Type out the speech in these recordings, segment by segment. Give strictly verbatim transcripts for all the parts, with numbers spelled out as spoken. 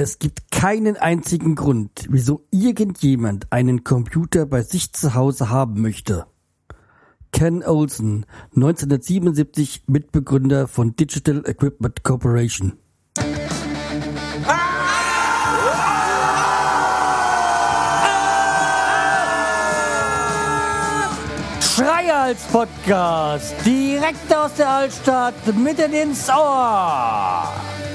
Es gibt keinen einzigen Grund, wieso irgendjemand einen Computer bei sich zu Hause haben möchte. Ken Olsen, neunzehnhundertsiebenundsiebzig Mitbegründer von Digital Equipment Corporation. Schreihals Podcast, direkt aus der Altstadt, mitten ins Ohr.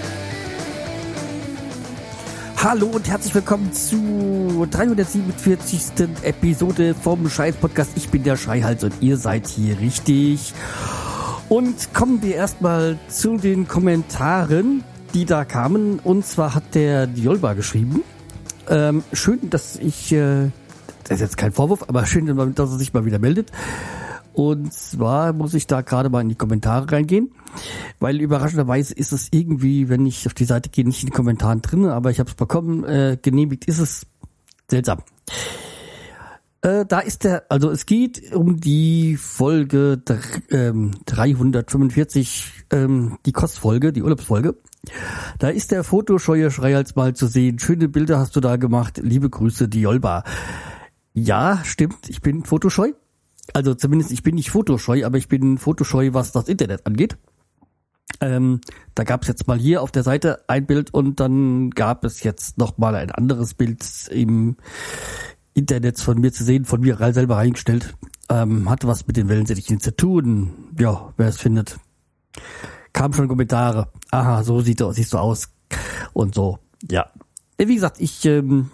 Hallo und herzlich willkommen zu dreihundertsiebenundvierzigsten Episode vom Schreihals Podcast. Ich bin der Schreihals und ihr seid hier richtig. Und kommen wir erstmal zu den Kommentaren, die da kamen. Und zwar hat der Diolba geschrieben. Ähm, schön, dass ich... Äh, Das ist jetzt kein Vorwurf, aber schön, dass er sich mal wieder meldet. Und zwar muss ich da gerade mal in die Kommentare reingehen, weil überraschenderweise ist es irgendwie, wenn ich auf die Seite gehe, nicht in den Kommentaren drin, aber ich habe es bekommen, äh, genehmigt ist es. Seltsam. Äh, da ist der, also es geht um die Folge dr- ähm, dreihundertfünfundvierzig, ähm, die Kostfolge, die Urlaubsfolge. Da ist der fotoscheue Schreihals mal zu sehen. Schöne Bilder hast du da gemacht. Liebe Grüße, Diolba. Ja, stimmt, ich bin fotoscheu. Also zumindest, ich bin nicht fotoscheu, aber ich bin fotoscheu, was das Internet angeht. Ähm, da gab es jetzt mal hier auf der Seite ein Bild und dann gab es jetzt noch mal ein anderes Bild im Internet von mir zu sehen, von mir selber reingestellt. Ähm, hatte was mit den Wellensittichen zu tun. Ja, wer es findet. Kamen schon Kommentare. Aha, so sieht er, siehst du aus. Und so, ja. Wie gesagt, ich... Ähm,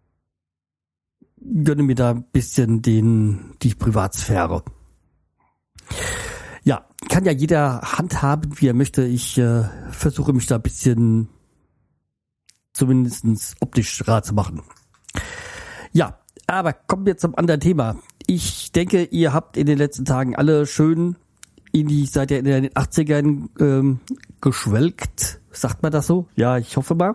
gönne mir da ein bisschen den die Privatsphäre. Ja, kann ja jeder handhaben, wie er möchte. Ich äh, versuche mich da ein bisschen zumindest optisch rar zu machen. Ja, aber kommen wir zum anderen Thema. Ich denke, ihr habt in den letzten Tagen alle schön in die, seid ihr in den achtzigern ähm, geschwelgt. Sagt man das so? Ja, ich hoffe mal.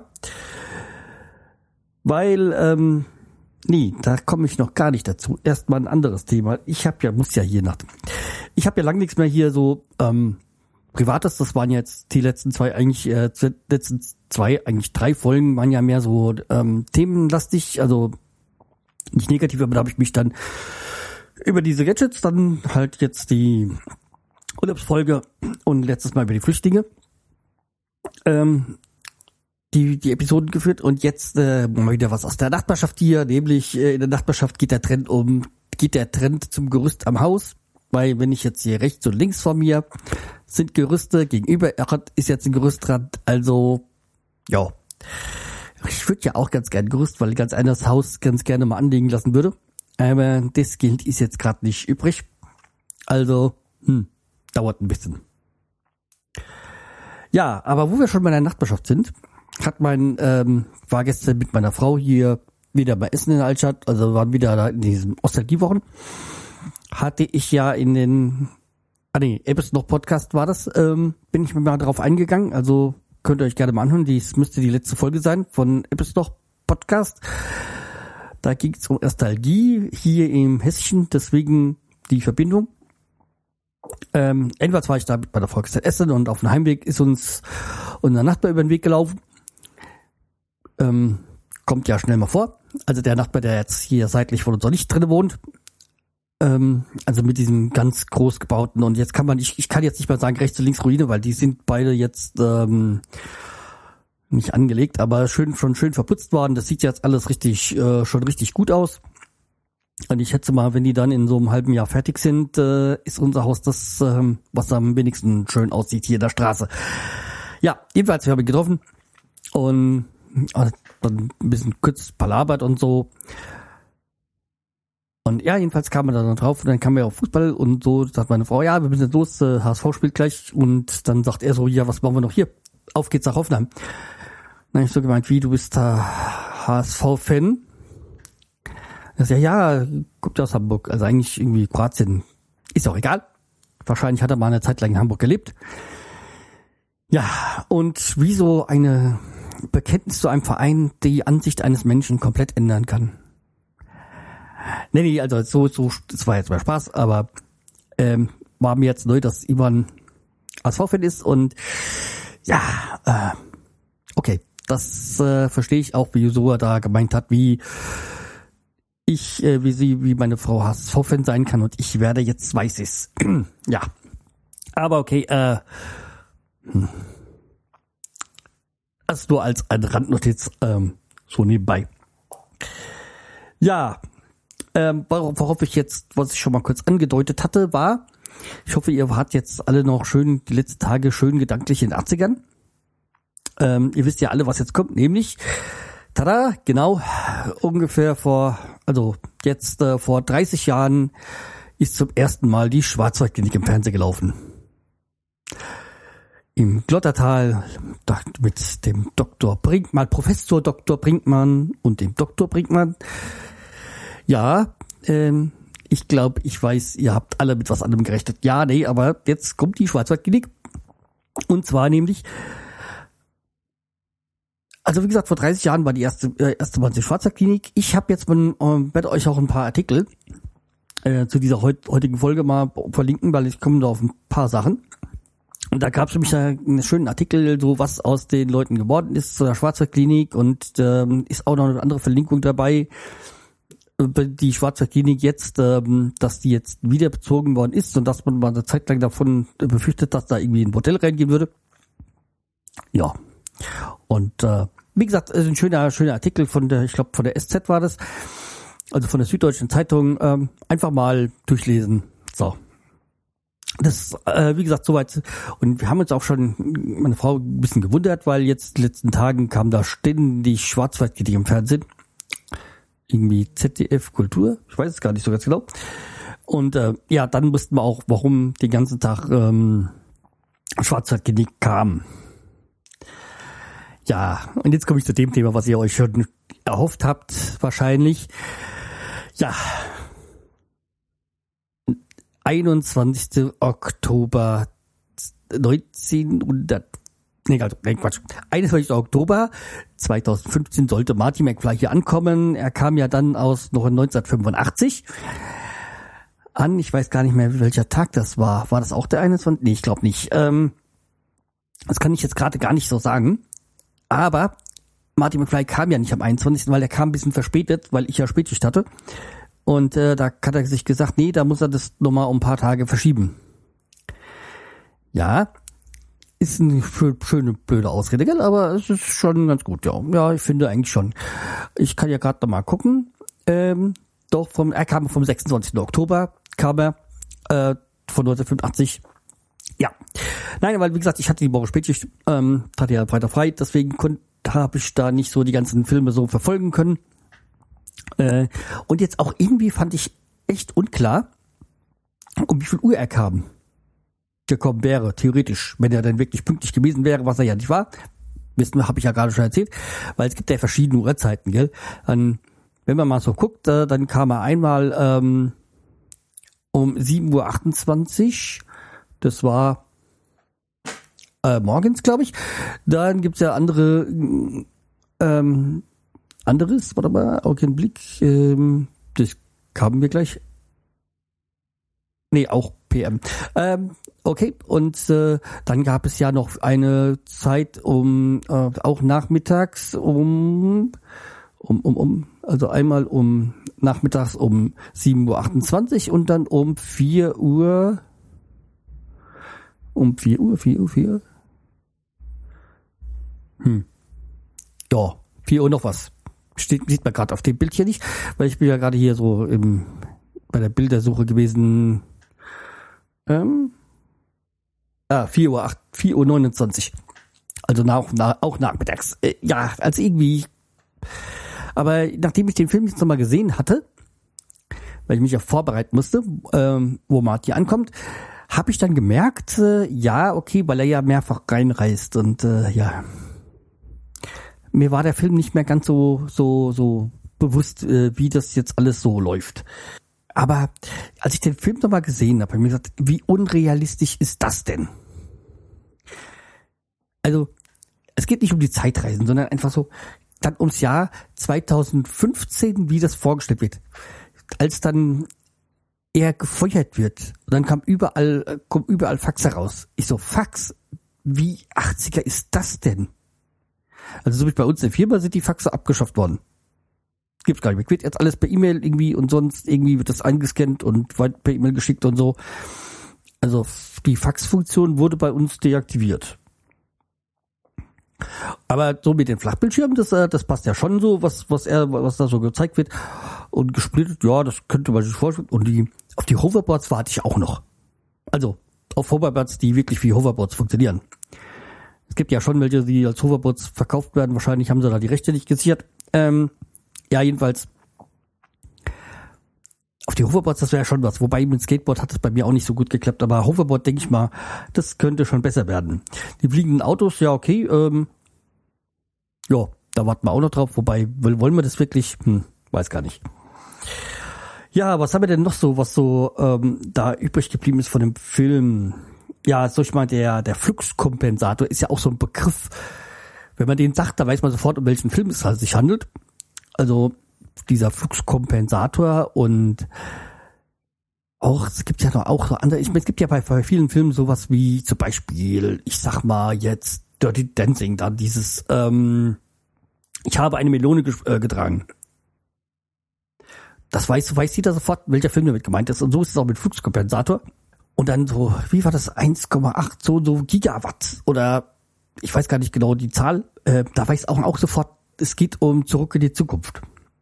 Weil, ähm, Nee, da komme ich noch gar nicht dazu. Erstmal ein anderes Thema. Ich habe ja, muss ja hier nach. Ich habe ja lang nichts mehr hier so ähm, Privates. Das waren jetzt die letzten zwei, eigentlich äh, die letzten zwei, eigentlich drei Folgen waren ja mehr so ähm, themenlastig, also nicht negativ, aber da habe ich mich dann über diese Gadgets, dann halt jetzt die Urlaubsfolge und letztes Mal über die Flüchtlinge. Ähm, Die, die Episoden geführt und jetzt äh, mal wieder was aus der Nachbarschaft hier, nämlich äh, in der Nachbarschaft geht der Trend um, geht der Trend zum Gerüst am Haus, weil wenn ich jetzt hier rechts und links von mir sind Gerüste, gegenüber ist jetzt ein Gerüst dran, also ja, ich würde ja auch ganz gerne Gerüst, weil ich ganz anderes Haus ganz gerne mal anlegen lassen würde, aber das Geld ist jetzt gerade nicht übrig, also hm, dauert ein bisschen. Ja, aber wo wir schon bei der Nachbarschaft sind, hat mein, ähm, war gestern mit meiner Frau hier wieder bei Essen in der Altstadt, also waren wieder da in diesen Ostalgiewochen, hatte ich ja in den, ah nee, Ebbes noch Podcast war das, ähm, bin ich mir mal drauf eingegangen, also könnt ihr euch gerne mal anhören, dies müsste die letzte Folge sein von Ebbes noch Podcast. Da ging es um Nostalgie hier im Hessischen, deswegen die Verbindung. Ähm, jedenfalls war ich da mit meiner Frau gestern Essen und auf dem Heimweg ist uns unser Nachbar über den Weg gelaufen. Ähm, kommt ja schnell mal vor. Also der Nachbar, der jetzt hier seitlich von uns noch nicht drin wohnt. Ähm, also mit diesem ganz groß gebauten und jetzt kann man, ich, ich kann jetzt nicht mal sagen rechts und links Ruine, weil die sind beide jetzt ähm, nicht angelegt, aber schön schon schön verputzt worden. Das sieht jetzt alles richtig, äh, schon richtig gut aus. Und ich schätze mal, wenn die dann in so einem halben Jahr fertig sind, äh, ist unser Haus das, ähm, was am wenigsten schön aussieht hier in der Straße. Ja, jedenfalls, wir haben ihn getroffen und äh, dann ein bisschen kurz palabert und so. Und ja, jedenfalls kam er dann drauf und dann kam er auf Fußball und so, sagt meine Frau, ja, wir müssen jetzt los, äh, H S V spielt gleich. Und dann sagt er so, ja, was machen wir noch hier? Auf geht's nach Hoffenheim. Dann hab ich so gemeint, wie, du bist da H S V-Fan? Er sagt, ja, ja, kommt aus Hamburg, also eigentlich irgendwie Kroatien, ist auch egal. Wahrscheinlich hat er mal eine Zeit lang in Hamburg gelebt. Ja, und wie so eine Bekenntnis zu einem Verein die Ansicht eines Menschen komplett ändern kann. Nee, nee, also so, so, das war jetzt mal Spaß, aber ähm, war mir jetzt neu, dass Ivan H S V-Fan ist und ja, äh, okay. das äh, verstehe ich auch, wieso er da gemeint hat, wie ich, äh, wie sie, wie meine Frau H S V-Fan sein kann und ich werde jetzt weiß es. Ja. Aber okay, äh, hm. Das nur als eine Randnotiz, ähm, so nebenbei. Ja, ähm, worauf ich jetzt, was ich schon mal kurz angedeutet hatte, war, ich hoffe, ihr wart jetzt alle noch schön, die letzten Tage schön gedanklich in den achtzigern. Ähm, ihr wisst ja alle, was jetzt kommt, nämlich, tada, genau, ungefähr vor, also jetzt äh, vor dreißig Jahren ist zum ersten Mal die Schwarzwaldklinik im Fernsehen gelaufen. Im Glottertal mit dem Doktor Brinkmann, Professor Doktor Brinkmann und dem Doktor Brinkmann. Ja, ähm, ich glaube, ich weiß, ihr habt alle mit was anderem gerechnet. Ja, nee, aber jetzt kommt die Schwarzwaldklinik. Und zwar nämlich, also wie gesagt, vor dreißig Jahren war die erste äh, erste Mal die Schwarzwaldklinik. Ich habe jetzt mal, äh, werde euch auch ein paar Artikel äh, zu dieser heut, heutigen Folge mal verlinken, weil ich komme da auf ein paar Sachen. Und da gab es nämlich einen schönen Artikel, so was aus den Leuten geworden ist zu der Schwarzwaldklinik und ähm, ist auch noch eine andere Verlinkung dabei. Die Schwarzwaldklinik jetzt, ähm, dass die jetzt wieder bezogen worden ist und dass man mal eine Zeit lang davon befürchtet, dass da irgendwie ein Bordell reingehen würde. Ja. Und äh, wie gesagt, ist ein schöner, schöner Artikel von der, ich glaube von der S Z war das, also von der Süddeutschen Zeitung, ähm, einfach mal durchlesen. So. Das, äh, wie gesagt, soweit. Und wir haben uns auch schon, meine Frau, ein bisschen gewundert, weil jetzt in den letzten Tagen kam da ständig Schwarzwaldklinik im Fernsehen. Irgendwie Z D F Kultur, ich weiß es gar nicht so ganz genau. Und äh, ja, dann wussten wir auch, warum den ganzen Tag ähm, Schwarzwaldklinik kam. Ja, und jetzt komme ich zu dem Thema, was ihr euch schon erhofft habt, wahrscheinlich. Ja, einundzwanzigsten Oktober neunzehnhundert, nee, also, nee, Quatsch, einundzwanzigsten Oktober zweitausendfünfzehn sollte Marty McFly hier ankommen. Er kam ja dann aus noch neunzehnhundertfünfundachtzig an. Ich weiß gar nicht mehr, welcher Tag das war. War das auch der einundzwanzigste? Nee, ich glaube nicht. Ähm, das kann ich jetzt gerade gar nicht so sagen. Aber Marty McFly kam ja nicht am einundzwanzigsten, weil er kam ein bisschen verspätet, weil ich ja Spätschicht hatte. Und äh, da hat er sich gesagt, nee, da muss er das nochmal um ein paar Tage verschieben. Ja, ist eine schöne, blöde Ausrede, gell? Aber es ist schon ganz gut, ja. Ja, ich finde eigentlich schon. Ich kann ja gerade nochmal gucken. Ähm, doch, vom, er kam vom sechsundzwanzigsten Oktober, kam er äh, von neunzehnhundertfünfundachtzig. Ja. Nein, weil wie gesagt, ich hatte die Woche Spätschicht, ähm, hatte ja weiter frei, deswegen habe ich da nicht so die ganzen Filme so verfolgen können. Äh, und jetzt auch irgendwie fand ich echt unklar, um wie viel Uhr er kam. Gekommen wäre, theoretisch, wenn er dann wirklich pünktlich gewesen wäre, was er ja nicht war. Wissen wir, habe ich ja gerade schon erzählt, weil es gibt ja verschiedene Uhrzeiten, gell? Dann, wenn man mal so guckt, äh, dann kam er einmal ähm, um sieben Uhr achtundzwanzig, das war äh, morgens, glaube ich. Dann gibt's ja andere ähm, anderes, warte mal, Augenblick, ähm, das kamen wir gleich. Nee, auch P M. Ähm, okay, und äh, dann gab es ja noch eine Zeit um, äh, auch nachmittags um, um, um, um, also einmal um nachmittags um sieben Uhr achtundzwanzig und dann um vier Uhr, um vier Uhr, vier Uhr, vier Uhr. Hm. Ja, vier Uhr noch was. Steht, sieht man gerade auf dem Bild hier nicht, weil ich bin ja gerade hier so im, bei der Bildersuche gewesen. Ähm, ah, vier Uhr acht, vier Uhr neunundzwanzig. Also nach, nach, auch nachmittags. Äh, ja, also irgendwie. Aber nachdem ich den Film jetzt nochmal gesehen hatte, weil ich mich ja vorbereiten musste, ähm, wo Marty ankommt, habe ich dann gemerkt, äh, ja, okay, weil er ja mehrfach reinreist und äh, ja. Mir war der Film nicht mehr ganz so so so bewusst, äh, wie das jetzt alles so läuft. Aber als ich den Film nochmal gesehen habe, habe ich mir gesagt, wie unrealistisch ist das denn? Also, es geht nicht um die Zeitreisen, sondern einfach so dann ums Jahr zweitausendfünfzehn, wie das vorgestellt wird. Als dann er gefeuert wird, und dann kam überall, kommen überall Faxe raus. Ich so, Fax? Wie achtziger ist das denn? Also so wie bei uns in der Firma sind die Faxe abgeschafft worden. Gibt's gar nicht mehr. Wird jetzt alles per E-Mail irgendwie und sonst irgendwie wird das eingescannt und weit per E-Mail geschickt und so. Also die Faxfunktion wurde bei uns deaktiviert. Aber so mit den Flachbildschirmen, das, das passt ja schon so, was, was er, was da so gezeigt wird. Und gesplittet, ja, das könnte man sich vorstellen. Und die, auf die Hoverboards warte ich auch noch. Also, auf Hoverboards, die wirklich wie Hoverboards funktionieren. Es gibt ja schon welche, die als Hoverboards verkauft werden. Wahrscheinlich haben sie da die Rechte nicht gesichert. Ähm, ja, jedenfalls. Auf die Hoverboards, das wäre ja schon was. Wobei mit Skateboard hat es bei mir auch nicht so gut geklappt. Aber Hoverboard, denke ich mal, das könnte schon besser werden. Die fliegenden Autos, ja, okay. Ähm, ja, da warten wir auch noch drauf. Wobei, wollen wir das wirklich? Hm, weiß gar nicht. Ja, was haben wir denn noch so, was so ähm, da übrig geblieben ist von dem Film? Ja, soll ich mal, der, der Fluxkompensator ist ja auch so ein Begriff. Wenn man den sagt, da weiß man sofort, um welchen Film es sich handelt. Also dieser Fluxkompensator und auch, es gibt ja noch auch so andere, ich meine, es gibt ja bei, bei vielen Filmen sowas wie zum Beispiel, ich sag mal jetzt Dirty Dancing, da dieses, ähm, ich habe eine Melone ges- äh, getragen. Das weiß, weiß jeder sofort, welcher Film damit gemeint ist. Und so ist es auch mit Fluxkompensator. Und dann so, wie war das, eins Komma acht so, so Gigawatt oder ich weiß gar nicht genau die Zahl. Äh, da weiß auch, auch sofort, es geht um Zurück in die Zukunft.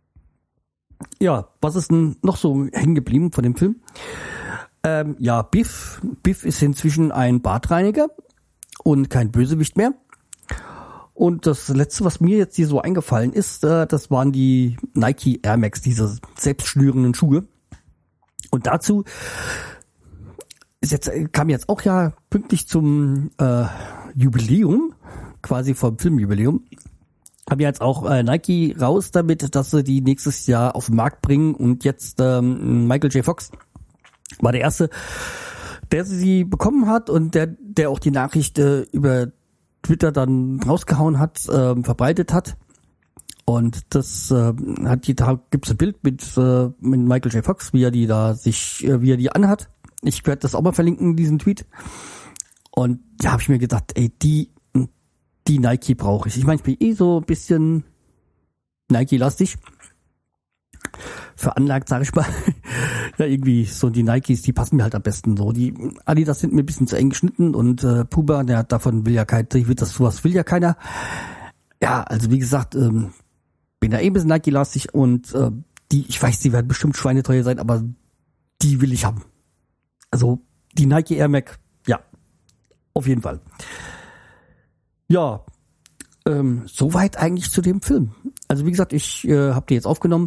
Ja, was ist denn noch so hängen geblieben von dem Film? Ähm, ja, Biff. Biff ist inzwischen ein Badreiniger und kein Bösewicht mehr. Und das Letzte, was mir jetzt hier so eingefallen ist, äh, das waren die Nike Air Max, diese selbstschnürenden Schuhe. Und dazu ist jetzt, kam jetzt auch ja pünktlich zum äh, Jubiläum, quasi vom Filmjubiläum, haben ja jetzt auch äh, Nike raus damit, dass sie die nächstes Jahr auf den Markt bringen. Und jetzt ähm, Michael J. Fox war der Erste, der sie bekommen hat und der, der auch die Nachricht äh, über Twitter dann rausgehauen hat, äh, verbreitet hat. Und das äh, hat die, da gibt's ein Bild mit, äh, mit Michael J. Fox, wie er die da sich, äh, wie er die anhat. Ich werde das auch mal verlinken, diesen Tweet. Und da habe ich mir gedacht, ey, die die Nike brauche ich. Ich meine, ich bin eh so ein bisschen Nike-lastig. Veranlagt, sage ich mal. Ja, irgendwie so die Nikes, die passen mir halt am besten so. Die Adidas sind mir ein bisschen zu eng geschnitten und äh, Puma, der davon will ja keiner, das sowas will ja keiner. Ja, also wie gesagt, ähm, bin da eh ein bisschen Nike-lastig und äh, die, ich weiß, die werden bestimmt schweineteuer sein, aber die will ich haben. Also die Nike Air Max, ja, auf jeden Fall. Ja, ähm, soweit eigentlich zu dem Film. Also wie gesagt, ich äh, habe die jetzt aufgenommen,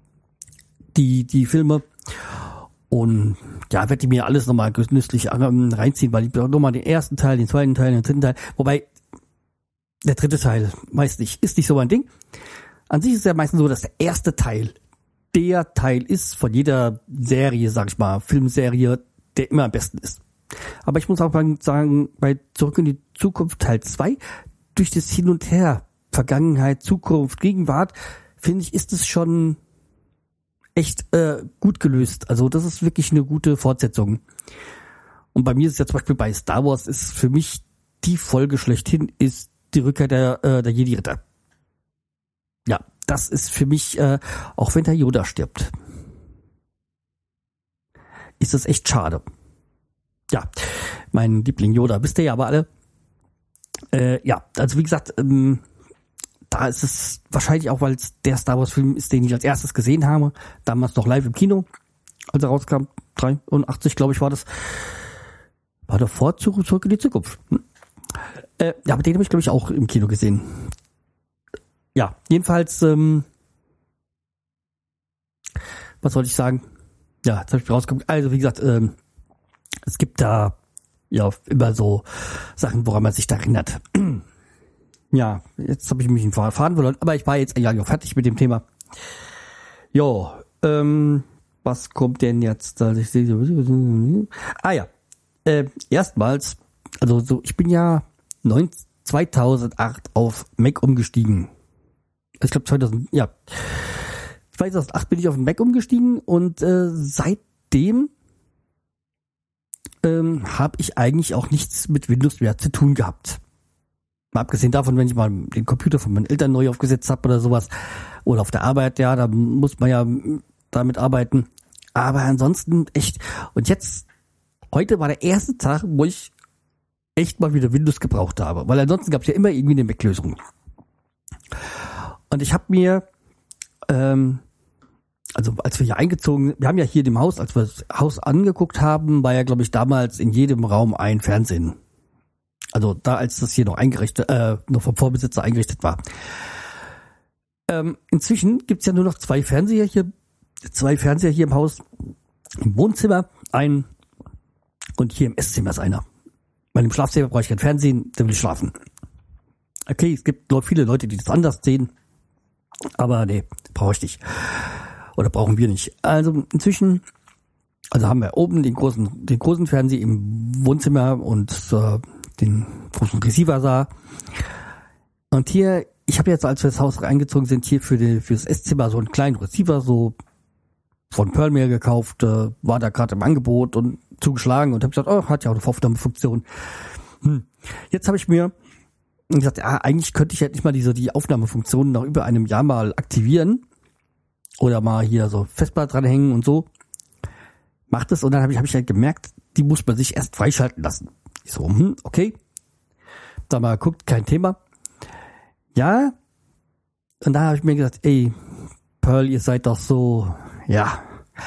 die die Filme, und ja, werde ich mir alles nochmal genüsslich ähm, reinziehen, weil ich nochmal den ersten Teil, den zweiten Teil, den dritten Teil, wobei der dritte Teil meist nicht, ist nicht so mein Ding. An sich ist es ja meistens so, dass der erste Teil der Teil ist von jeder Serie, sag ich mal, Filmserie, der immer am besten ist. Aber ich muss auch sagen, bei Zurück in die Zukunft Teil zwei, durch das Hin und Her, Vergangenheit, Zukunft, Gegenwart, finde ich, ist es schon echt äh, gut gelöst. Also das ist wirklich eine gute Fortsetzung. Und bei mir ist es ja zum Beispiel bei Star Wars, ist für mich die Folge schlechthin, ist die Rückkehr der, äh, der Jedi-Ritter. Ja, das ist für mich, äh, auch wenn der Yoda stirbt, ist das echt schade. Ja, mein Liebling Yoda, wisst ihr ja aber alle. Äh, ja, also wie gesagt, ähm, da ist es wahrscheinlich auch, weil es der Star Wars Film ist, den ich als erstes gesehen habe, damals noch live im Kino, als er rauskam, dreiundachtzig, glaube ich, war das. War davor Zurück in die Zukunft. Hm. Äh, ja, aber den habe ich, glaube ich, auch im Kino gesehen. Ja, jedenfalls, ähm, was wollte ich sagen? Ja, jetzt habe ich rausgekommen. Also wie gesagt, ähm, es gibt da ja immer so Sachen, woran man sich da erinnert. Ja, jetzt habe ich mich in den Faden verloren, aber ich war jetzt eigentlich auch fertig mit dem Thema. Jo, ähm, was kommt denn jetzt? Also ich sehe, ah ja, äh, erstmals, also so, ich bin ja zweitausendacht auf Mac umgestiegen. Ich glaube zweitausend, ja, zweitausendacht bin ich auf den Mac umgestiegen und äh, seitdem ähm, habe ich eigentlich auch nichts mit Windows mehr zu tun gehabt. Mal abgesehen davon, wenn ich mal den Computer von meinen Eltern neu aufgesetzt habe oder sowas, oder auf der Arbeit, ja, da muss man ja damit arbeiten. Aber ansonsten echt, und jetzt, heute war der erste Tag, wo ich echt mal wieder Windows gebraucht habe, weil ansonsten gab es ja immer irgendwie eine Mac-Lösung. Und ich habe mir, ähm, also als wir hier eingezogen, wir haben ja hier im Haus, als wir das Haus angeguckt haben, war ja, glaube ich, damals in jedem Raum ein Fernsehen. Also da, als das hier noch eingerichtet, äh, noch vom Vorbesitzer eingerichtet war. Ähm, inzwischen gibt's ja nur noch zwei Fernseher hier, zwei Fernseher hier im Haus. Im Wohnzimmer ein und hier im Esszimmer ist einer. Weil im Schlafzimmer brauche ich kein Fernsehen, da will ich schlafen. Okay, es gibt noch viele Leute, die das anders sehen. Aber nee, brauche ich nicht. Oder brauchen wir nicht. Also inzwischen, also haben wir oben den großen, den großen Fernseher im Wohnzimmer und äh, den großen Receiver sah. Und hier, ich habe jetzt, als wir das Haus reingezogen sind, hier für die, für das Esszimmer so einen kleinen Receiver, so von Pearl mir gekauft, äh, war da gerade im Angebot und zugeschlagen und habe gesagt, oh, hat ja auch eine Aufnahmefunktion. Hm. Jetzt habe ich mir gesagt, ja, eigentlich könnte ich halt nicht mal diese die Aufnahmefunktion nach über einem Jahr mal aktivieren oder mal hier so Festplatte dranhängen und so. Macht es und dann habe ich, hab ich halt gemerkt, die muss man sich erst freischalten lassen. Ich so, hm, okay. Da mal guckt, kein Thema. Ja. Und da habe ich mir gesagt, ey, Pearl, ihr seid doch so, ja.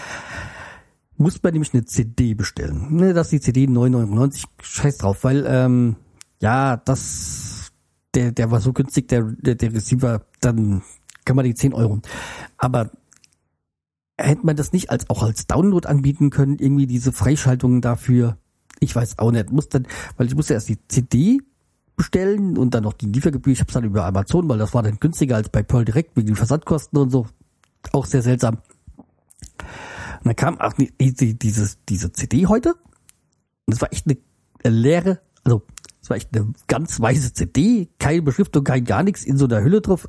Muss man nämlich eine C D bestellen. Ne, das ist die C D neun neunundneunzig, scheiß drauf, weil, ähm, ja, das, der, der war so günstig, der, der, der Receiver, dann kann man die zehn Euro. Aber hätte man das nicht als, auch als Download anbieten können, irgendwie diese Freischaltungen dafür? Ich weiß auch nicht. Muss dann, weil ich musste erst die C D bestellen und dann noch die Liefergebühr. Ich habe es dann über Amazon, weil das war dann günstiger als bei Pearl direkt wegen den Versandkosten und so. Auch sehr seltsam. Und dann kam auch die, diese, diese C D heute. Und es war echt eine leere, also es war echt eine ganz weiße C D, keine Beschriftung, kein gar nichts in so einer Hülle drauf.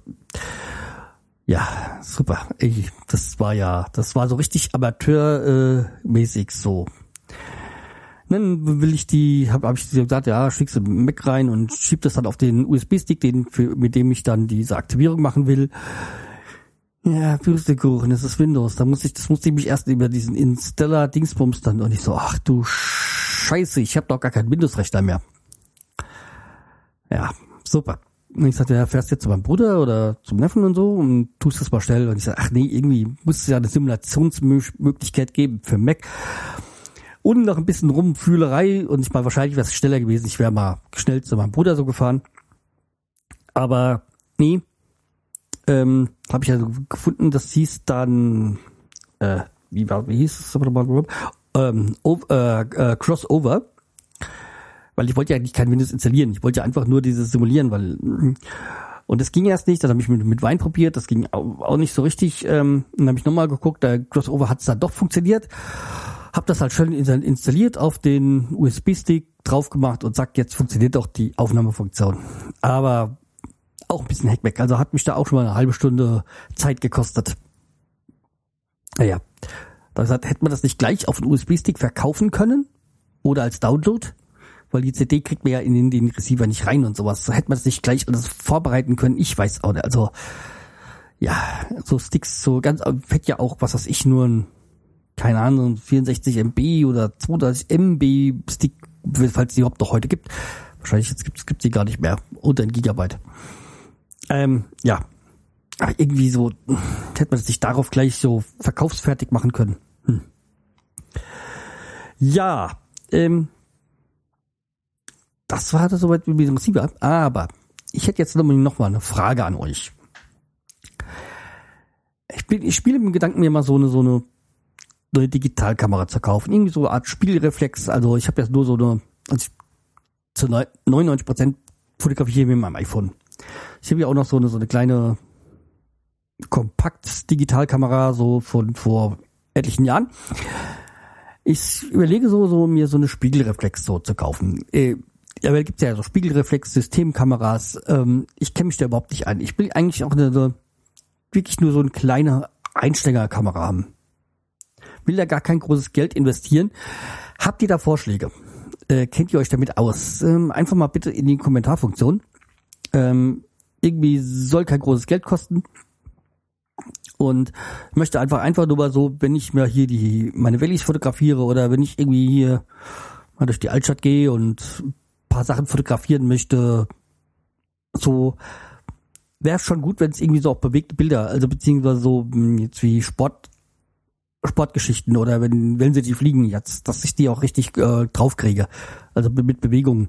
Ja, super. Ey, das war ja, das war so richtig amateurmäßig äh, so. Dann will ich die, habe hab ich gesagt, ja, schickst du Mac rein und schieb das dann auf den U S B-Stick, den für, mit dem ich dann diese Aktivierung machen will. Ja, Pustekuchen, das ist Windows. Da muss ich, das musste ich mich erst über diesen Installer-Dingsbums dann und ich so, ach du Scheiße, ich habe doch gar keinen Windows-Rechner mehr. Ja, super. Und ich sagte, ja, fährst jetzt zu meinem Bruder oder zum Neffen und so und tust das mal schnell. Und ich sagte, ach nee, irgendwie muss es ja eine Simulationsmöglichkeit geben für Mac. Und noch ein bisschen Rumfühlerei und ich mal wahrscheinlich wäre es schneller gewesen. Ich wäre mal schnell zu meinem Bruder so gefahren. Aber nee, ähm, habe ich ja also gefunden, das hieß dann, äh, wie war, wie hieß es? Ähm, over, äh, Crossover. Weil ich wollte ja eigentlich kein Windows installieren. Ich wollte ja einfach nur dieses simulieren, weil, und das ging erst nicht. Dann habe ich mit, mit Wein probiert. Das ging auch, auch nicht so richtig. Ähm, dann habe ich nochmal geguckt, der Crossover hat es dann doch funktioniert. Hab das halt schön installiert, auf den U S B-Stick drauf gemacht und zack, jetzt funktioniert auch die Aufnahmefunktion. Aber auch ein bisschen Hackback. Also hat mich da auch schon mal eine halbe Stunde Zeit gekostet. Naja, da gesagt, hätte man das nicht gleich auf den U S B-Stick verkaufen können oder als Download? Weil die C D kriegt man ja in den, den Receiver nicht rein und sowas. So hätte man das nicht gleich alles vorbereiten können. Ich weiß auch nicht. Also, ja, so Sticks, so ganz, fett ja auch, was weiß ich, nur ein, keine Ahnung, vierundsechzig Megabyte oder zweiunddreißig Megabyte Stick, falls es die überhaupt noch heute gibt. Wahrscheinlich jetzt gibt es gibt die gar nicht mehr. Unter ein Gigabyte. Ähm, ja. Aber irgendwie so, hätte man das nicht darauf gleich so verkaufsfertig machen können. Hm. Ja, ähm, das war das soweit wie mit dem Receiver. Aber ich hätte jetzt noch mal eine Frage an euch. Ich, bin, ich spiele mit dem Gedanken, mir mal so eine, so eine, eine Digitalkamera zu kaufen. Irgendwie so eine Art Spielreflex. Also ich habe jetzt nur so eine, also ich, zu neunundneunzig Prozent fotografiere mit meinem iPhone. Ich habe ja auch noch so eine, so eine kleine Kompakt-Digitalkamera so von vor etlichen Jahren. Ich überlege so, so mir so eine Spiegelreflex so zu kaufen. Äh, aber da gibt's ja so Spiegelreflex-Systemkameras. Ähm, ich kenne mich da überhaupt nicht ein. Ich will eigentlich auch eine, eine wirklich nur so eine kleine Einsteigerkamera haben. Will da gar kein großes Geld investieren. Habt ihr da Vorschläge? Äh, kennt ihr euch damit aus? Ähm, einfach mal bitte in die Kommentarfunktion. Ähm, irgendwie soll kein großes Geld kosten. Und möchte einfach einfach nur mal so, wenn ich mir hier die meine Valleys fotografiere oder wenn ich irgendwie hier mal durch die Altstadt gehe und ein paar Sachen fotografieren möchte, so wäre es schon gut, wenn es irgendwie so auch bewegte Bilder, also beziehungsweise so jetzt wie Sport Sportgeschichten oder wenn wenn sie die fliegen jetzt, dass ich die auch richtig äh, draufkriege, also mit Bewegungen.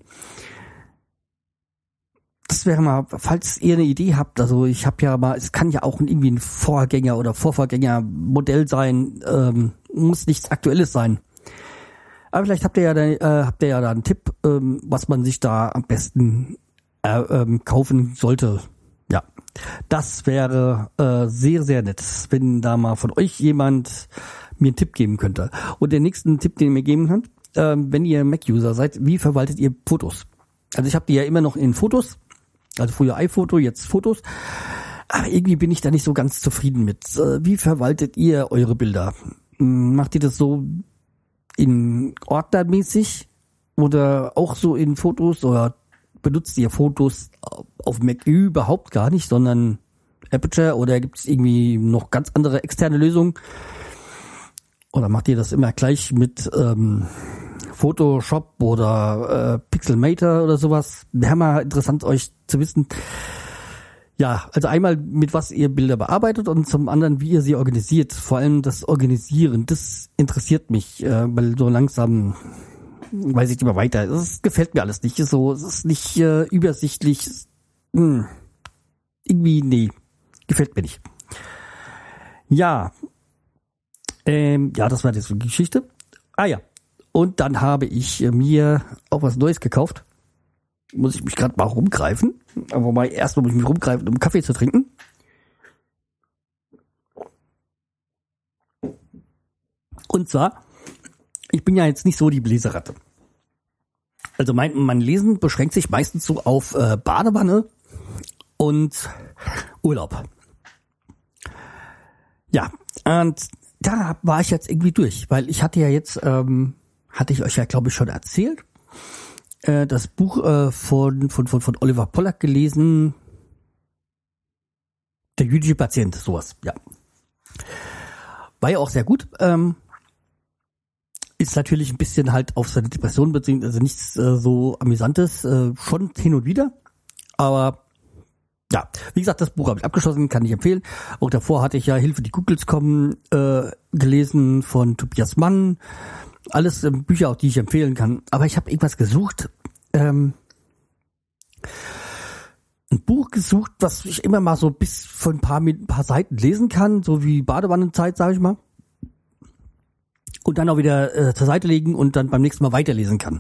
Das wäre mal, falls ihr eine Idee habt, also ich habe ja mal, es kann ja auch irgendwie ein Vorgänger oder Vorvorgängermodell sein, ähm, muss nichts Aktuelles sein. Aber vielleicht habt ihr ja da, äh, habt ihr ja da einen Tipp, ähm, was man sich da am besten äh, ähm, kaufen sollte. Ja, das wäre äh, sehr, sehr nett, wenn da mal von euch jemand mir einen Tipp geben könnte. Und der nächste Tipp, den ihr mir geben könnt, äh, wenn ihr Mac-User seid, wie verwaltet ihr Fotos? Also ich habe die ja immer noch in Fotos. Also früher iPhoto, jetzt Fotos. Aber irgendwie bin ich da nicht so ganz zufrieden mit. Wie verwaltet ihr eure Bilder? Macht ihr das so in ordnermäßig oder auch so in Fotos oder benutzt ihr Fotos auf Mac überhaupt gar nicht, sondern Aperture oder gibt es irgendwie noch ganz andere externe Lösungen? Oder macht ihr das immer gleich mit ähm, Photoshop oder äh, Pixelmator oder sowas? Wäre mal interessant, euch zu wissen. Ja, also einmal mit was ihr Bilder bearbeitet und zum anderen, wie ihr sie organisiert. Vor allem das Organisieren, das interessiert mich, äh, weil so langsam weiß ich nicht mehr weiter. Das gefällt mir alles nicht. So, es ist nicht äh, übersichtlich. Hm. Irgendwie, nee, gefällt mir nicht. Ja, ähm, ja, das war jetzt so die Geschichte. Ah ja. Und dann habe ich mir auch was Neues gekauft. Muss ich mich gerade mal rumgreifen. Aber mal erstmal muss ich mich rumgreifen, um Kaffee zu trinken. Und zwar, ich bin ja jetzt nicht so die Bläserratte. Also mein, mein Lesen beschränkt sich meistens so auf äh, Badewanne und Urlaub. Ja, und da war ich jetzt irgendwie durch, weil ich hatte ja jetzt... Ähm, hatte ich euch ja, glaube ich, schon erzählt, äh, das Buch äh, von, von, von, von Oliver Pollack gelesen, Der jüdische Patient, sowas, ja. War ja auch sehr gut, ähm, ist natürlich ein bisschen halt auf seine Depression beziehungsweise also nichts äh, so Amüsantes, äh, schon hin und wieder, aber ja, wie gesagt, das Buch habe ich abgeschlossen, kann ich empfehlen. Auch davor hatte ich ja Hilfe, die Googles kommen, äh, gelesen von Tobias Mann. Alles ähm, Bücher, auch die ich empfehlen kann. Aber ich habe irgendwas gesucht, ähm, ein Buch gesucht, was ich immer mal so bis von ein paar, ein paar Seiten lesen kann, so wie Badewannenzeit, sage ich mal. Und dann auch wieder äh, zur Seite legen und dann beim nächsten Mal weiterlesen kann.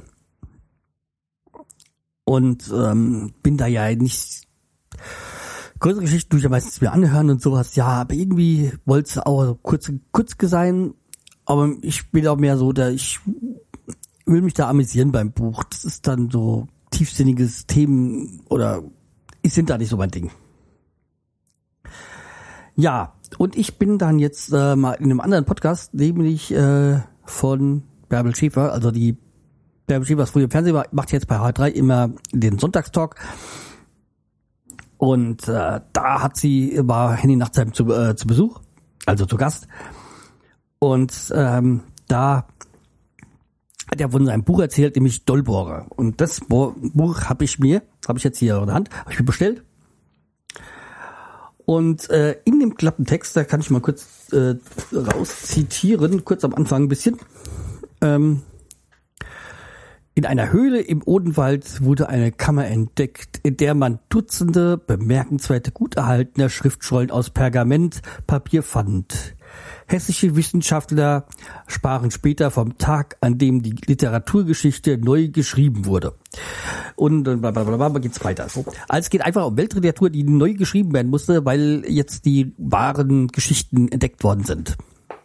Und ähm, bin da ja nicht... Größere Geschichten tue ich ja meistens mir anhören und sowas. Ja, aber irgendwie wollte es auch kurz, kurz sein. Aber ich bin auch mehr so, da ich will mich da amüsieren beim Buch. Das ist dann so tiefsinniges Themen oder sind da nicht so mein Ding. Ja, und ich bin dann jetzt äh, mal in einem anderen Podcast, nämlich äh, von Bärbel Schäfer, also die Bärbel Schäfer, was früher im Fernsehen war, macht jetzt bei H drei immer den Sonntagstalk. Und äh, da hat sie, war Henny Nachtsheim zu, äh, zu Besuch, also zu Gast. Und ähm, da hat er von seinem Buch erzählt, nämlich Dollbohrer. Und das Buch habe ich mir, habe ich jetzt hier in der Hand, habe ich mir bestellt. Und äh, in dem Klappentext, da kann ich mal kurz äh, rauszitieren, kurz am Anfang ein bisschen. Ähm, in einer Höhle im Odenwald wurde eine Kammer entdeckt, in der man Dutzende bemerkenswerte, gut erhaltener Schriftrollen aus Pergamentpapier fand. Hessische Wissenschaftler sprachen später vom Tag, an dem die Literaturgeschichte neu geschrieben wurde. Und dann blablabla geht's weiter. So. Also es geht einfach um Weltliteratur, die neu geschrieben werden musste, weil jetzt die wahren Geschichten entdeckt worden sind.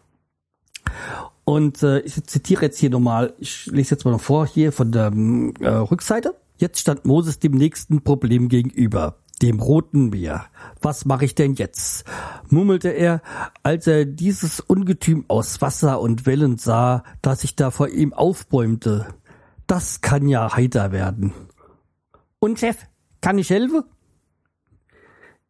Und äh, ich zitiere jetzt hier nochmal, ich lese jetzt mal noch vor, hier von der äh, Rückseite. Jetzt stand Moses dem nächsten Problem gegenüber, dem Roten Meer. Was mache ich denn jetzt? Murmelte er, als er dieses Ungetüm aus Wasser und Wellen sah, das sich da vor ihm aufbäumte. Das kann ja heiter werden. Und Chef, kann ich helfen?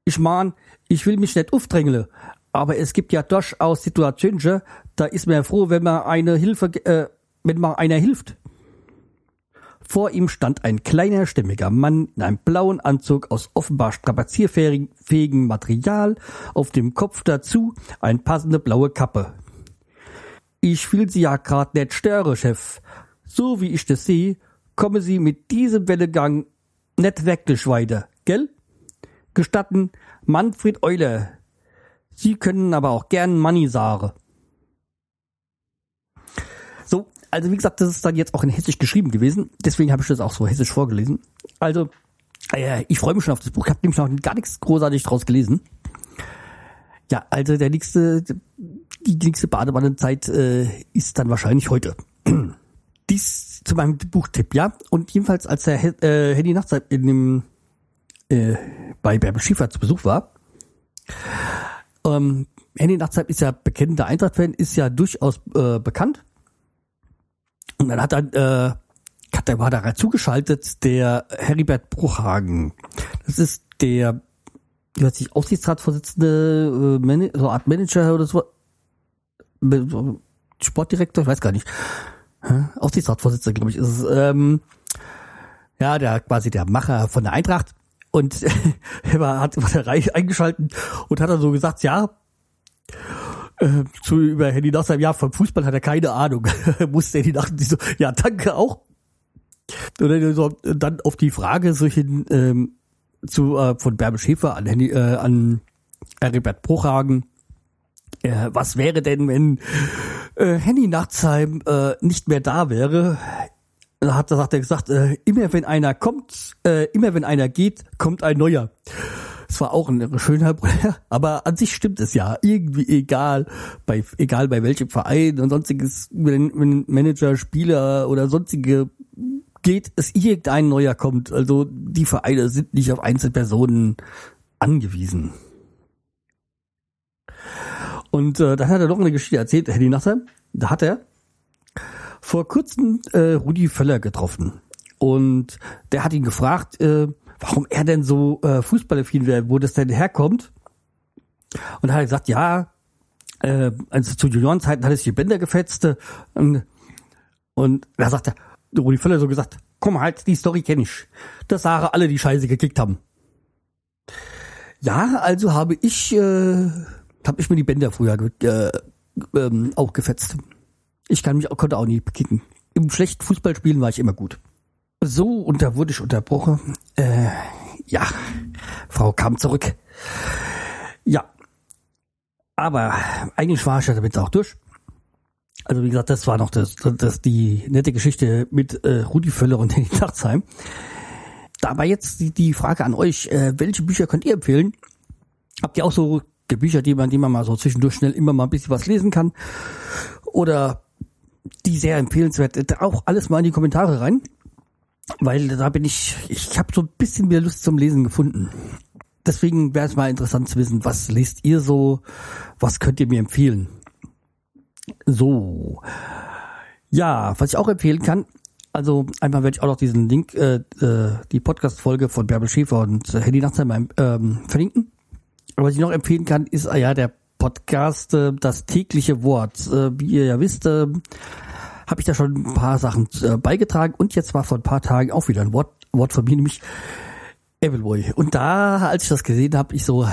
Ich mein, ich will mich nicht aufdrängeln, aber es gibt ja durchaus Situationen, da ist man ja froh, wenn man eine Hilfe, äh, wenn man einer hilft. Vor ihm stand ein kleiner, stämmiger Mann in einem blauen Anzug aus offenbar strapazierfähigem Material, auf dem Kopf dazu eine passende blaue Kappe. Ich will Sie ja grad nicht stören, Chef. So wie ich das sehe, kommen Sie mit diesem Wellengang nicht wirklich weiter, gell? Gestatten, Manfred Euler. Sie können aber auch gern Manni sagen. So, also wie gesagt, das ist dann jetzt auch in Hessisch geschrieben gewesen. Deswegen habe ich das auch so hessisch vorgelesen. Also, äh, ich freue mich schon auf das Buch. Ich habe nämlich noch gar nichts großartig draus gelesen. Ja, also der nächste, die nächste Badewannenzeit äh, ist dann wahrscheinlich heute. Dies zu meinem Buchtipp, ja. Und jedenfalls, als der äh, Henny Nachtsheim in dem äh, bei Bärbel Schäfer zu Besuch war, ähm, Henny Nachtsheim ist ja bekennender Eintracht-Fan, ist ja durchaus äh, bekannt. Und dann hat dann, äh, hat der war da zugeschaltet, der Heribert Bruchhagen. Das ist der, ich weiß nicht, Aufsichtsratsvorsitzende, äh, Man- so eine Art Manager oder so, Sportdirektor, ich weiß gar nicht. Aufsichtsratsvorsitzender, glaube ich, ist es. Ähm, ja, der quasi der Macher von der Eintracht. Und er war, hat war der eingeschaltet und hat dann so gesagt, ja, äh, zu über Henny Nachtsheim, ja, vom Fußball hat er keine Ahnung. Musste Henny Nachtsheim so, ja, danke auch. Und so, dann auf die Frage solchen ähm, zu äh, von Bärbel Schäfer an Henny, äh, an Heribert Bruchhagen, äh, was wäre denn, wenn äh, Henny Nachtsheim äh, nicht mehr da wäre? Da hat, da hat er gesagt, äh, immer wenn einer kommt, äh, immer wenn einer geht, kommt ein neuer. Das war auch ein schöner Bruder, aber an sich stimmt es ja. Irgendwie egal, bei egal bei welchem Verein und sonstiges, wenn, wenn Manager, Spieler oder sonstige geht, es irgendein neuer kommt. Also die Vereine sind nicht auf Einzelpersonen angewiesen. Und äh, dann hat er noch eine Geschichte erzählt, Henny Nachtsheim. Da hat er vor kurzem äh, Rudi Völler getroffen. Und der hat ihn gefragt, äh, warum er denn so äh, Fußballaffin wäre, wo das denn herkommt. Und da hat er gesagt, ja, äh, also zu Juniorenzeiten hat es die Bänder gefetzt. Und, und da sagt er, Rudi Völler so gesagt, komm halt, die Story kenne ich. Das sagen alle, die Scheiße gekickt haben. Ja, also habe ich, äh, habe ich mir die Bänder früher äh, ähm, auch gefetzt. Ich kann mich auch, konnte auch nie kicken. Im schlechten Fußballspielen war ich immer gut. So, und da wurde ich unterbrochen. Äh, ja, Frau kam zurück. Ja, aber eigentlich war ich ja damit auch durch. Also wie gesagt, das war noch das, das die nette Geschichte mit äh, Rudi Völler und Henny Nachtsheim. Da war jetzt die, die Frage an euch, äh, welche Bücher könnt ihr empfehlen? Habt ihr auch so Bücher, die man, die man mal so zwischendurch schnell immer mal ein bisschen was lesen kann? Oder die sehr empfehlenswert, auch alles mal in die Kommentare rein, weil da bin ich, ich habe so ein bisschen mehr Lust zum Lesen gefunden. Deswegen wäre es mal interessant zu wissen, was lest ihr so, was könnt ihr mir empfehlen? So, ja, was ich auch empfehlen kann, also einmal werde ich auch noch diesen Link, äh, äh, die Podcast-Folge von Bärbel Schäfer und äh, Henny Nachtsheim ähm, verlinken. Aber was ich noch empfehlen kann, ist äh, ja der Podcast äh, Das tägliche Wort. Äh, wie ihr ja wisst, äh, habe ich da schon ein paar Sachen äh, beigetragen und jetzt war vor ein paar Tagen auch wieder ein Wort, Wort von mir, nämlich Evilboy. Und da, als ich das gesehen habe, ich so,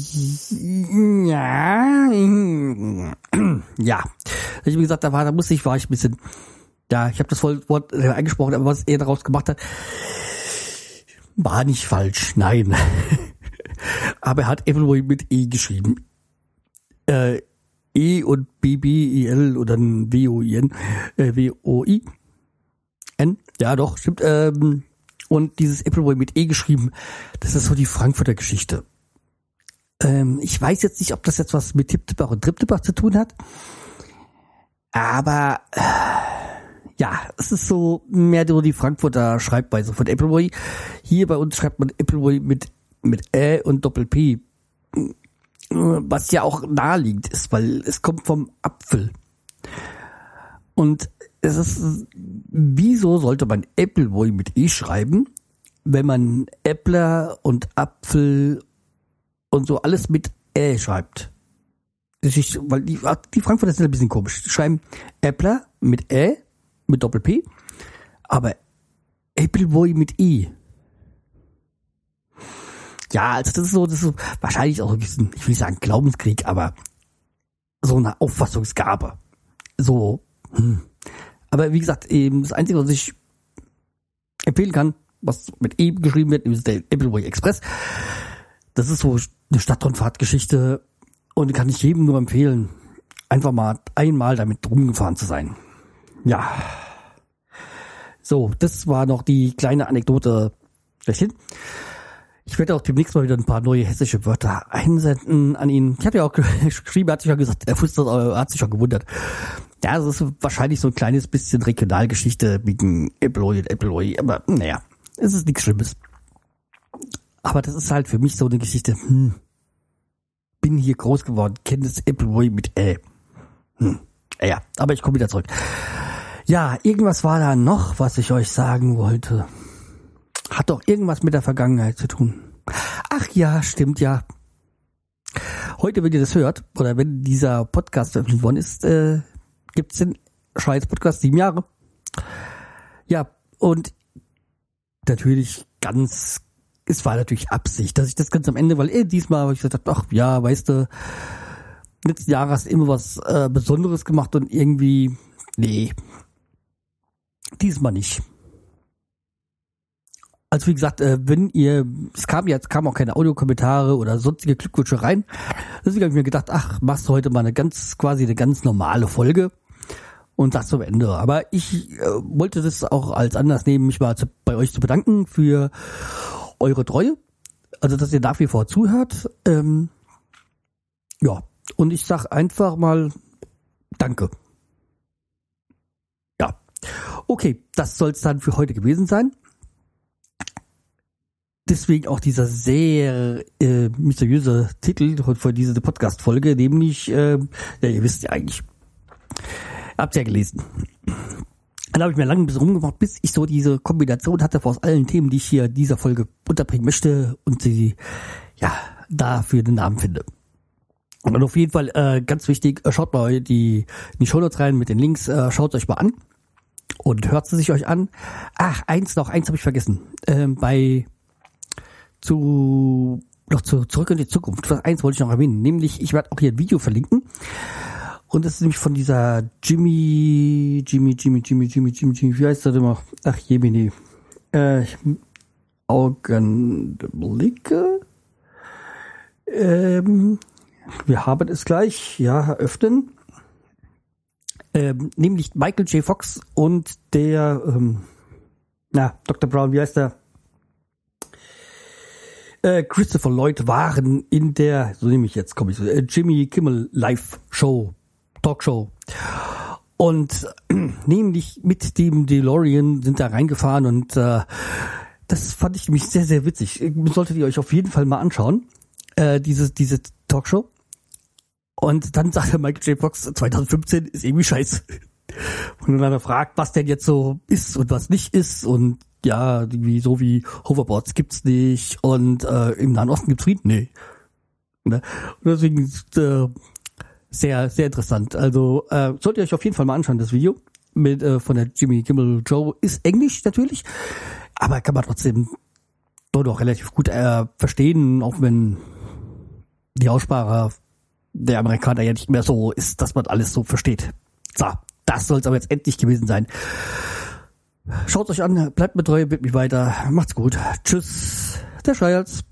ja, ja. Wie gesagt, da war, da musste ich, war ich ein bisschen, ja, ich habe das Wort äh, eingesprochen, aber was er daraus gemacht hat, war nicht falsch, nein. Aber er hat Evilboy mit E geschrieben. Äh, E und B B I L oder ein W O I N, äh, W O I N, ja doch, stimmt, ähm, und dieses Appleboy mit E geschrieben, das ist so die Frankfurter Geschichte. Ähm, ich weiß jetzt nicht, ob das jetzt was mit Tipp-Tippach und Trip-Tippach zu tun hat, aber äh, ja, es ist so mehr so die Frankfurter Schreibweise von Appleboy. Hier bei uns schreibt man Appleboy mit mit Ä und Doppel-P. Was ja auch naheliegend ist, weil es kommt vom Apfel. Und es ist, wieso sollte man Appleboy mit E schreiben, wenn man Äppler und Apfel und so alles mit Ä schreibt. Das ist, weil die, die Frankfurter sind ein bisschen komisch. Die schreiben Äppler mit Ä, mit Doppel-P, aber Appleboy mit I. Ja, also das ist so, das ist so, wahrscheinlich auch ein bisschen, ich will nicht sagen Glaubenskrieg, aber so eine Auffassungsgabe. So, hm. Aber wie gesagt, eben das Einzige, was ich empfehlen kann, was mit E geschrieben wird, ist der Appleboy Express. Das ist so eine Stadtrundfahrtgeschichte und kann ich jedem nur empfehlen, einfach mal einmal damit rumgefahren zu sein. Ja. So, das war noch die kleine Anekdote schlechthin. Ich werde auch demnächst mal wieder ein paar neue hessische Wörter einsenden an ihn. Ich habe ja auch geschrieben, er hat sich ja gesagt, er hat sich schon gewundert. Ja, das ist wahrscheinlich so ein kleines bisschen Regionalgeschichte wegen Appleboy und Appleboy, aber naja, es ist nichts Schlimmes. Aber das ist halt für mich so eine Geschichte, hm, bin hier groß geworden, kenne das Appleboy mit Ä. Hm, ja, aber ich komme wieder zurück. Ja, irgendwas war da noch, was ich euch sagen wollte. Hat doch irgendwas mit der Vergangenheit zu tun. Ach ja, stimmt ja. Heute, wenn ihr das hört, oder wenn dieser Podcast veröffentlicht worden ist, äh, gibt's den Schweiz Podcast sieben Jahre. Ja, und natürlich ganz, es war natürlich Absicht, dass ich das ganz am Ende, weil eh diesmal habe ich gesagt, ach ja, weißt du, letzten Jahre hast du immer was äh, Besonderes gemacht und irgendwie, nee, diesmal nicht. Also wie gesagt, äh, wenn ihr, es kam jetzt, kamen auch keine Audiokommentare oder sonstige Glückwünsche rein. Deswegen habe ich mir gedacht, ach, machst du heute mal eine ganz, quasi eine ganz normale Folge und das zum Ende. Aber ich äh, wollte das auch als Anlass nehmen, mich mal zu, bei euch zu bedanken für eure Treue. Also, dass ihr nach wie vor zuhört. Ähm, ja, und ich sag einfach mal Danke. Ja, okay, das soll es dann für heute gewesen sein. Deswegen auch dieser sehr äh, mysteriöse Titel für diese Podcast-Folge, nämlich, äh, ja, ihr wisst ja eigentlich, habt ihr ja gelesen. Dann habe ich mir lange ein bisschen rumgemacht, bis ich so diese Kombination hatte aus allen Themen, die ich hier in dieser Folge unterbringen möchte und sie, ja, dafür den Namen finde. Und auf jeden Fall, äh, ganz wichtig, schaut mal die, in die Shownotes rein mit den Links, äh, schaut euch mal an und hört sie sich euch an. Ach, eins noch, eins habe ich vergessen. Ähm, bei zu noch zu, zurück in die Zukunft. Eins wollte ich noch erwähnen, nämlich ich werde auch hier ein Video verlinken und das ist nämlich von dieser Jimmy, Jimmy, Jimmy, Jimmy, Jimmy, Jimmy, Jimmy, wie heißt das immer? Ach, Jemini. Äh, Augenblicke. Ähm, wir haben es gleich, ja, öffnen. Ähm, nämlich Michael J. Fox und der, ähm, na, Doktor Brown, wie heißt der? Äh, Christopher Lloyd waren in der, so nehme ich jetzt, komme ich so, äh, Jimmy Kimmel Live Show, Talkshow. Und äh, nämlich mit dem DeLorean sind da reingefahren und äh, das fand ich nämlich sehr, sehr witzig. Solltet ihr euch auf jeden Fall mal anschauen, äh, diese, diese Talkshow. Und dann sagte Michael J. Fox, zwanzig fünfzehn ist irgendwie scheiße. Und dann er fragt, was denn jetzt so ist und was nicht ist und ja, wie so wie Hoverboards gibt's nicht und äh, im Nahen Osten gibt's Frieden, nee. Ne? Und deswegen ist äh, sehr, sehr interessant. Also äh, solltet ihr euch auf jeden Fall mal anschauen, das Video mit äh, von der Jimmy Kimmel Show. Ist Englisch natürlich, aber kann man trotzdem dort auch relativ gut äh, verstehen, auch wenn die Aussprache der Amerikaner ja nicht mehr so ist, dass man alles so versteht. So, das soll es aber jetzt endlich gewesen sein. Schaut euch an, bleibt mit treu, bitte mich weiter. Macht's gut. Tschüss, der Schreihals.